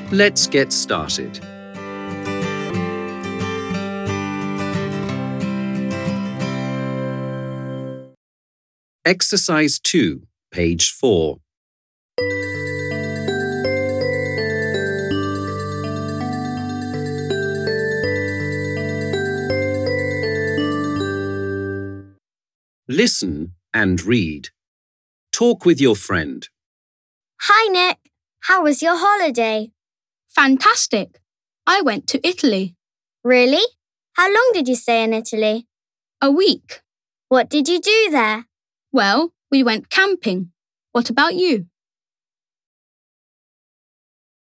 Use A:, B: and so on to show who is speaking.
A: Let's get started. Exercise 2, page 4. Listen and read. Talk with your friend.
B: Hi, Nick. How was your holiday?
C: Fantastic! I went to Italy.
B: Really? How long did you stay in Italy?
C: A week.
B: What did you do there?
C: Well, we went camping. What about you?